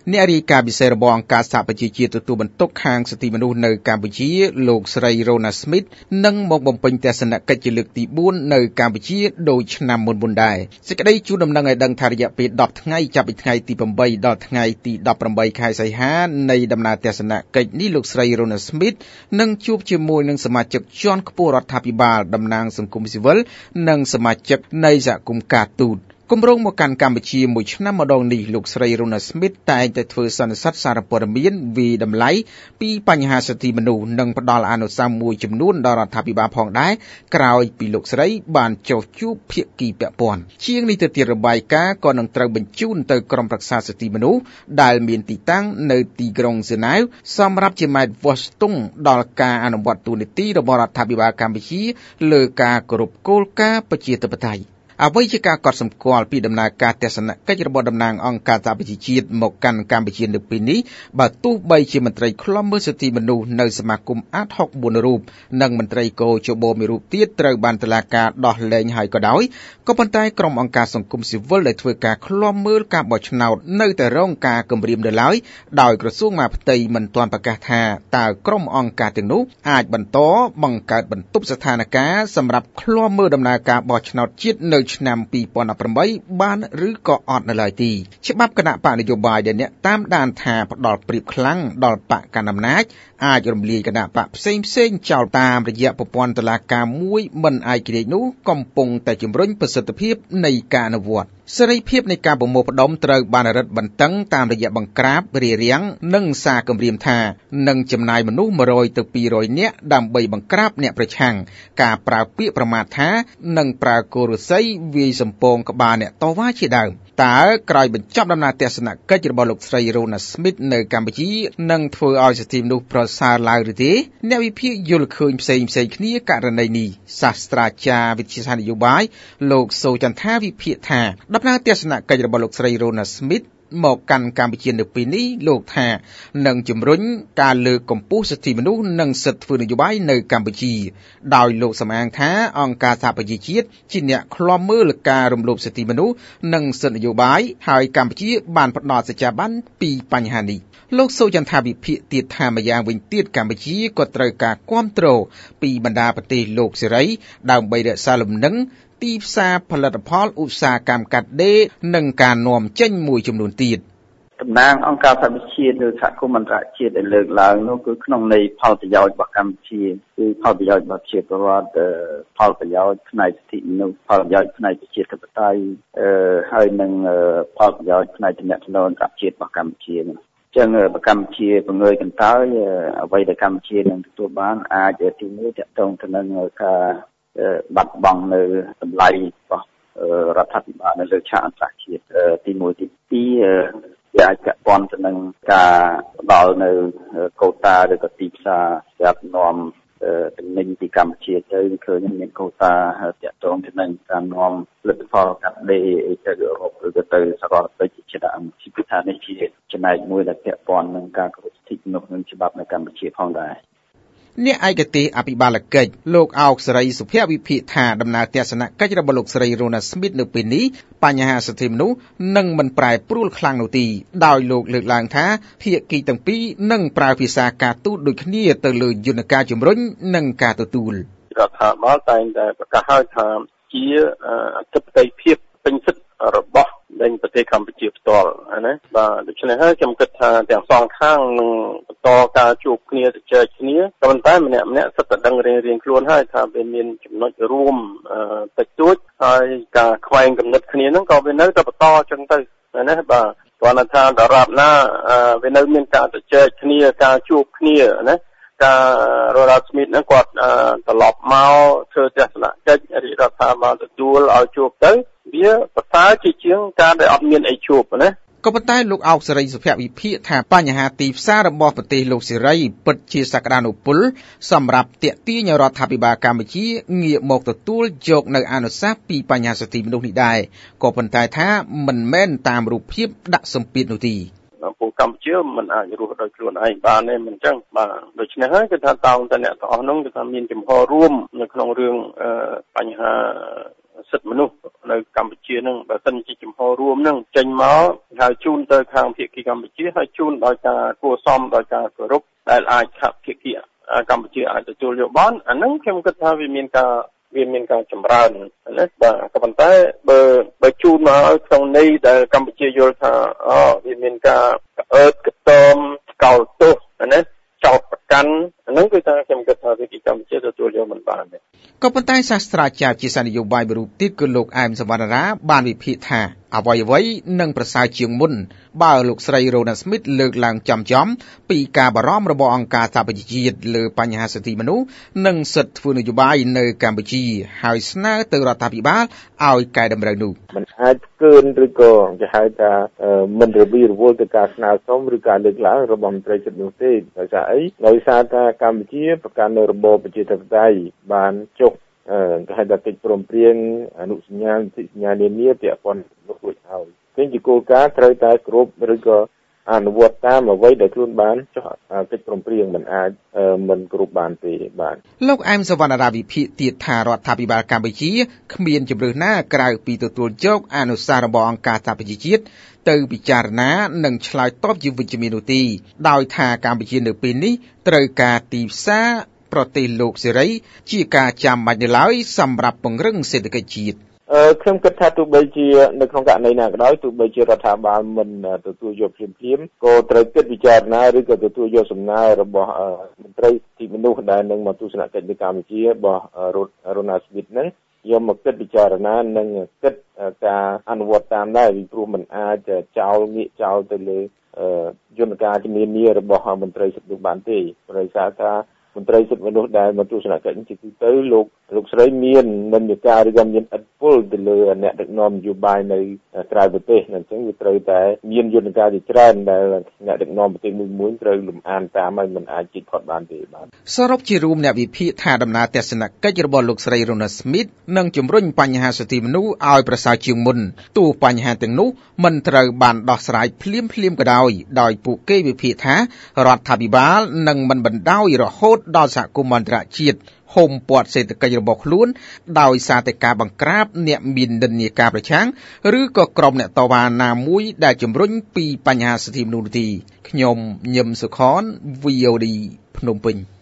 អ្នករាយការណ៍ពិសេសរបស់អង្គការសហប្រជាជាតិទទួលបន្ទុកខាងសិទ្ធិមនុស្សនៅកម្ពុជាលោកស្រី Rona Smith នឹងមកបំពេញទស្សនកិច្ចជាលើកទី4នៅកម្ពុជាដោយឆ្នាំមុនដែរសេចក្តីជូនដំណឹងឲ្យដឹងថារយៈពេល10ថ្ងៃចាប់ពីថ្ងៃទី8ដល់ថ្ងៃទី18ខែសីហានៃដំណើរទស្សនកិច្ចនេះលោកស្រី Rona Smith នឹងជួបជាមួយនឹងសមាជិកជាន់ខ្ពស់រដ្ឋាភិបាលតំណាងសង្គមស៊ីវិលនិងសមាជិកនៃសហគមន៍ការទូតគម្រោងមកកាន់កម្ពុជាមួយឆ្នាំម្ដងនេះលោកស្រី Rona Smith តែងតែធ្វើសន្និសីទសារព័ត៌មានវិតម្លៃពីបញ្ហាសិទ្ធិមនុស្សនិងផ្ដល់អនុសាសន៍មួយចំនួនដល់រដ្ឋាភិបាលផងដែរក្រោយពីលោកស្រីបានចុះជួបភាគីពាក់ព័ន្ធជាងនេះទៅទៀតរបាយការណ៍ក៏នឹងត្រូវបញ្ជូនទៅក្រុមប្រឹក្សាសិទ្ធិមនុស្សដែលមានទីតាំងនៅទីក្រុងហ្សឺណែវសម្រាប់ជាម៉ែត្រវាស់ស្ទង់ដល់ការអនុវត្តទូនីតិរបស់រដ្ឋាភិបាលកម្ពុជាលើការគោរពគោលការណ៍ប្រជាធិបតេយ្យអ្វីជាការកត់សម្គាល់ពីដំណើរការទស្សនកិច្ចរបស់តំណាងអង្គការសហប្រជាជាតិមកកាន់កម្ពុជានៅពេលនេះបើទោះបីជាមន្ត្រីឃ្លាំមើលសិទ្ធិមនុស្សនៅសមាគមអាត64រូបនិងមន្ត្រីកោជបមួយរូបទៀតត្រូវបានតុលាការដោះលែងហើយក៏ដោយក៏ប៉ុន្តែក្រុមអង្គការសង្គមស៊ីវិលដែលធ្វើការឃ្លាំមើលការបោះឆ្នោតនៅតែរងការគំរាមនៅឡើយដោយក្រសួងមហាផ្ទៃមិនទាន់ប្រកាសថាតើក្រុមអង្គការទាំងនោះអាចបន្តបង្កើតបន្ទប់ស្ថានភាពសម្រាប់ឃ្លាំមើលដំណើរការបោះឆ្នោតជាតិនៅឆ្នាំ2018បានឬក៏អត់នៅឡើយទេច្បាប់គណៈបកនយោបាយដែលអ្នកតាមដានថាផ្ដល់ព្រៀបខ្លាំងដល់បកកណ្ដាលអំណាចអាចរំលាយគណៈបកផ្សេងចោលតាមរយៈប្រព័ន្ធតុលាការមួយមិនឯករាជ្យនោះកំពុងតែជំរុញប្រសិទ្ធភាពនៃការអនុវត្តសេរីភាពនៃការប្រមូលផ្ដុំត្រូវបានរឹតបន្តឹងតាមរយៈបង្ក្រាបរារាំងនិងសារគំរាមថានឹងចំណាយមនុស្ស100ទៅ200នាក់ដើម្បីបង្ក្រាបអ្នកប្រឆាំងការប្រើពាក្យប្រមាថថានឹងប្រើគោរស័យវាយសម្ពងក្បាលអ្នកតវ៉ាជាដើមតើក្រោយបញ្ចប់ដំណើរទស្សនកិច្ចរបស់លោកស្រី Rona Smith នៅកម្ពុជានឹងធ្វើឲ្យសិទ្ធិមនុស្សប្រសើរឡើងឬទេអ្នកវិភាគយល់ឃើញផ្សេងគ្នាករណីនេះសាស្ត្រាចារ្យវិទ្យាសាស្ត្រនយោបាយលោកសូចន្ទថាវិភាគថាដំណើរទស្សនកិច្ចរបស់លោកស្រី Rona Smith មកកាន់កម្ពុជានៅពេលនេះលោកថានឹងជំរុញការលើកកម្ពស់សិទ្ធិមនុស្សនិងសិទ្ធិធ្វើនយោបាយនៅកម្ពុជាដោយលោកសម្អាងថាអង្គការសហប្រជាជាតិជាអ្នកឃ្លាំមើលការរំលោភសិទ្ធិមនុស្សនិងសិទ្ធិនយោបាយហើយកម្ពុជាបានផ្ដល់សច្ចាប័នពីបញ្ហានេះលោកសូចន្ទថាវិភាគទៀតថាម្យ៉ាងវិញទៀតកម្ពុជាក៏ត្រូវការគាំទ្រពីបណ្ដាប្រទេសលោកសេរីដើម្បីរក្សាលំនឹងទីផ្សារផលិតផលឧស្សាហកម្មកាត់ដេរនិងការនាំចេញមួយចំនួនទៀតតំណាងអង្គការសហប្រជាជាតិឬសហគមន៍អន្តរជាតិដែលលើកឡើងនោះគឺក្នុងន័យផលប្រយោជន៍របស់កម្ពុជាគឺផលប្រយោជន៍របស់ប្រជាពលរដ្ឋផលប្រយោជន៍ផ្នែកសិទ្ធិមនុស្សផលប្រយោជន៍ផ្នែកប្រជាធិបតេយ្យហើយនឹងផលប្រយោជន៍ផ្នែកទំនាក់ទំនងអន្តរជាតិរបស់កម្ពុជានោះចឹងបើកម្ពុជាពង្រីកកន្តើយអ្វីដែលកម្ពុជានឹងទទួលបានអាចទីមួយទាក់ទងទៅនឹងការបាត់បង់នៅតម្លៃរបស់រដ្ឋាភិបាលនៅលើឆាកអន្តរជាតិទី1ទី2វាអាចពាក់ព័ន្ធទៅនឹងការផ្ដល់នៅកូតាឬក៏ទីផ្សារសម្រាប់នាំទំនិញពីកម្ពុជាទៅឃើញមានកូតាទាក់ទងទៅនឹងការនាំផលិតផលកាត់ដេរទៅអឺរ៉ុបឬក៏ទៅសហរដ្ឋអាមេរិកជាដើមពីថានេះជាចំណែកមួយដែលពាក់ព័ន្ធនឹងការគោរពសិទ្ធិមនុស្សនិងច្បាប់នៅកម្ពុជាផងដែរអ្នកឯកទេសអភិបាលកិច្ចលោកអោកសេរីសុភវិភាគថាដំណើរទស្សនកិច្ចរបស់លោកស្រី Rona Smith នៅពេលនេះបញ្ហាសិទ្ធិមនុស្សនឹងមិនប្រែប្រួលខ្លាំងនោះទេដោយលោកលើកឡើងថាភាគីទាំងពីរនឹងប្រើភាសាការទូតដូចគ្នាទៅលើយន្តការជំរុញនិងការទទួលរដ្ឋាភិបាលតែងតែប្រកាសឲ្យថាជាអធិបតេយ្យភាពពេញសិទ្ធិរបស់នៃប្រទេសកម្ពុជាផ្ទាល់ណាបាទដូច្នេះហើយខ្ញុំគិតថាទាំងសងខាងនឹងបន្តការជួបគ្នាជជែកគ្នាក៏ប៉ុន្តែម្នាក់សិតតែដឹងរៀងខ្លួនហើយថាវាមានចំណុចរួមតិចតួចហើយការខ្វែងគំនិតគ្នាហ្នឹងក៏វានៅតែបន្តអញ្ចឹងទៅណាបាទគាត់ថាដរាបណាវានៅមានការជជែកគ្នាការជួបគ្នាណាការRona Smithហ្នឹងគាត់ត្រឡប់មកធ្វើទស្សនកិច្ចរដ្ឋាភិបាលទទួលឲ្យជួបទៅវាប្រសើរជាងការដែលអត់មានអីជួបណាក៏ប៉ុន្តែលោកអោកសេរីសុភវិភាគថាបញ្ហាទីផ្សាររបស់ប្រទេសលោកសេរីពិតជាសក្តានុពលសម្រាប់ទាក់ទាញរដ្ឋាភិបាលកម្ពុជាងាកមកទទួលយកនៅអនុសាសន៍ពីបញ្ហាសិទ្ធិមនុស្សនេះដែរក៏ប៉ុន្តែថាមិនមែនតាមរូបភាពដាក់សម្ពាធនោះទេពួកកម្ពុជាមិនអាចរស់ដោយខ្លួនឯងបានទេមិនអញ្ចឹងបាទដូច្នេះហើយគឺថាតើអ្នកទាំងអស់នោះគឺថាមានចំហរួមនៅក្នុងរឿងបញ្ហាសិទ្ធិមនុស្សនៅកម្ពុជានឹងបើសិនជាចំហរួមនឹងចេញមកហើយជូនទៅខាងភាគីកម្ពុជាហើយជូនដោយការគួរសមដោយការគោរពដែលអាចភាគីកម្ពុជាអាចទទួលយកបានអានឹងខ្ញុំគិតថាវាមានការចម្រើនណាបាទក៏ប៉ុន្តែបើជូនមកឲ្យក្នុងន័យដែលកម្ពុជាយល់ថាវាមានការក្អើតក្តមកោតទោសណាចោតប្រកាន់អានឹងគឺថាខ្ញុំគិតថាភាគីកម្ពុជាទទួលយកមិនបានទេក៏ប៉ុន្តែសាស្ត្រាចារ្យជាសានយោបាយមួយរូបទៀតគឺលោកអែមសវណ្ណរាបានវិភាគថាអ្វីនឹងប្រសើរជាងមុនបើលោកស្រីរ៉ូណាស្មីតលើកឡើងចំពីការបារម្ភរបស់អង្គការសហប្រជាជាតិលើបញ្ហាសិទ្ធិមនុស្សនិងសិទ្ធិធ្វើនយោបាយនៅកម្ពុជាហើយស្នើទៅរដ្ឋាភិបាលឲ្យកែតម្រូវនោះมันអាចគឿនឬក៏គេហៅថាមិនរវីរវល់ទៅការស្នើសុំឬការលើកឡើងរបស់មន្ត្រីសិទ្ធិមនុស្សទេដោយសារអីដោយសារថាកម្ពុជាប្រកាន់នៅរបបប្រជាធិបតេយ្យបានចុះគេហៅថាកិច្ចព្រមព្រៀងអនុសញ្ញាសញ្ញានានាពាក់ព័ន្ធនឹងរួចហើយជាគោលការណ៍ត្រូវតែគ្រប់ឬក៏អនុវត្តតាមអ្វីដែលខ្លួនបានចុះកិច្ចព្រមព្រៀងមិនអាចមិនគ្រប់បានទេបាទលោកអែមសវណ្ណរាវិភាគទៀតថារដ្ឋាភិបាលកម្ពុជាគ្មានជំរឿនណាក្រៅពីទទួលយកអនុសាសន៍របស់អង្គការសហប្រជាជាតិទៅពិចារណានិងឆ្លើយតបជាវិជ្ជមាននោះទេដោយថាកម្ពុជានៅពេលនេះត្រូវការទីផ្សារប្រទេសលោកសេរីជាការចាំបាច់នៅឡើយសម្រាប់ពង្រឹងសេដ្ឋកិច្ចជាតិខ្ញុំគិតថាទោះបីជានៅក្នុងករណីណាក៏ដោយទោះបីជារដ្ឋាភិបាលមិនទទួលយកភ្លាមក៏ត្រូវគិតពិចារណាឬក៏ទទួលយកសំណើរបស់មន្ត្រីសិទ្ធិមនុស្សដែលនឹងមកទស្សនកិច្ចនៅកម្ពុជារបស់រ៉ូណាល់ស្មីតហ្នឹងយកមកគិតពិចារណានិងគិតការអនុវត្តតាមដែរពីព្រោះมันអាចចោលងាកចោលទៅលើយន្តការជំនាញរបស់មន្ត្រីសិទ្ធិមនុស្សបានទេដោយសារថាមន្ត្រីសិទ្ធិមនុស្សដែលមកទស្សនកិច្ចជាទូទៅលោកស្រីមាននិន្នាការឬក៏មានឥទ្ធិពលទៅលើអ្នកដឹកនាំនយោបាយនៅក្រៅប្រទេសអញ្ចឹងវាត្រូវតែមានយន្តការជាច្រើនដែលអ្នកដឹកនាំប្រទេសមួយត្រូវលំអានតាមហើយមិនអាចជិះផុតបានទេបាទសរុបជារួមអ្នកវិភាគថាដំណើរទស្សនកិច្ចរបស់លោកស្រីរ៉ូណាស្មីតនឹងជំរុញបញ្ហាសិទ្ធិមនុស្សឲ្យប្រសើរជាងមុនទោះបញ្ហាទាំងនោះមិនត្រូវបានដោះស្រាយភ្លាមក៏ដោយពួកគេវិភាគថារដ្ឋាភិបាលនឹងមិនបណ្ដោយរហូតដល់សហគមន៍អន្តរជាតិហុំព័ទ្ធសេដ្ឋកិច្ចរបស់ខ្លួនដោយសារតែការបង្ក្រាបអ្នកមាននិន្នាការប្រឆាំងឬក៏ក្រុមអ្នកតវ៉ាណាមួយដែលជំរុញពីបញ្ហាសិទ្ធិមនុស្សនេះខ្ញុំញឹមសុខន VOD ភ្នំពេញ